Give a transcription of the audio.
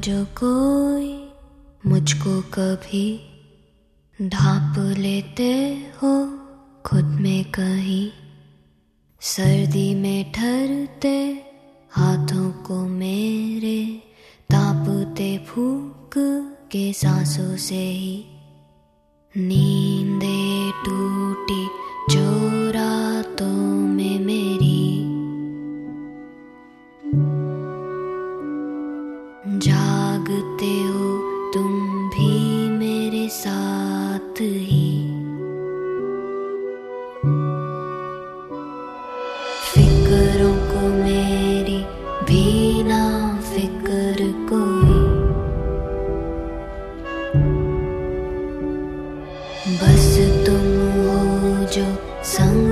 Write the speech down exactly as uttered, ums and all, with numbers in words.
जो कोई मुझको कभी ढांप लेते हो खुद में कहीं, सर्दी में ठहरते हाथों को मेरे तापते फूंक के सांसों से ही, नींदे टूटी जो रातों में मेरी, जागते हो तुम भी मेरे साथ ही, फिक्रों को मेरी भी ना फिक्र कोई, बस तुम हो जो संग